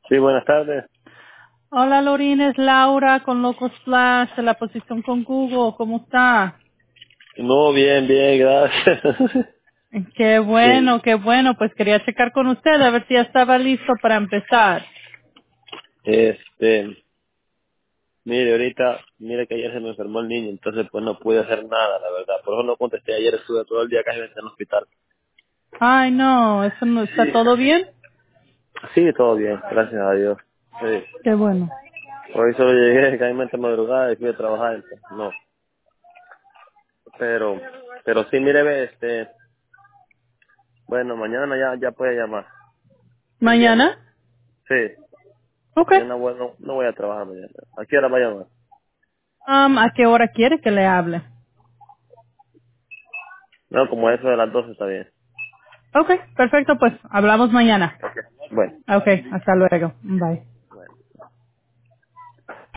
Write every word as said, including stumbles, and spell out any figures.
Sí, buenas tardes. Hola Lorena, es Laura con Locos Flash de la posición con Google. ¿Cómo está? No, bien, bien, gracias. Qué Sí, bueno, qué bueno. Pues quería checar con usted a ver si ya estaba listo para empezar. este, mire, ahorita, mire que ayer se me enfermó el niño, entonces pues no pude hacer nada, la verdad. Por eso no contesté ayer, estuve todo el día casi en el hospital. Ay, no, eso no está Sí. todo bien. Sí, todo bien, gracias a Dios. Sí. Qué bueno. Hoy solo llegué casi madrugada y fui a trabajar, entonces, no. Pero, pero sí, mire, ve, este, bueno, mañana ya, ya puede llamar, el viernes. ¿Mañana? Sí, Ok. mañana bueno, no voy a trabajar mañana. ¿A qué hora va a llamar? Um, ¿A qué hora quiere que le hable? No, como eso de las doce está bien. Ok, perfecto, pues hablamos mañana. Ok. Bueno. Ok, hasta luego. Bye.